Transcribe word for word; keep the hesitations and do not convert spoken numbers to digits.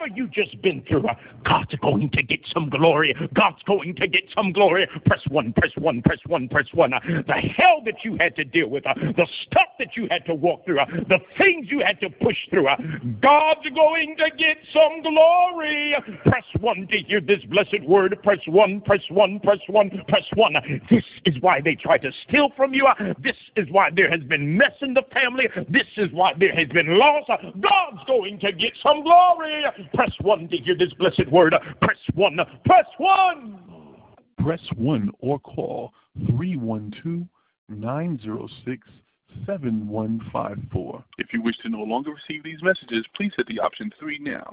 you just been through, uh, God's going to get some glory. God's going to get some glory. Press one, press one, press one, press one. Uh, the hell that you had to deal with, uh, the stuff that you had to walk through, uh, the things you had to push through, uh, God's going to get some glory. Press one to hear this blessed word. Press one, press one, press one, press one. This is why they try to steal from you. Uh, this is why there has been mess in the family. This is why there has been loss. Uh, God's going to get some glory. Press one to hear this blessed word. Press one, press one. Press one or call three one two, nine zero six, seven one five four. If you wish to no longer receive these messages, please hit the option three now.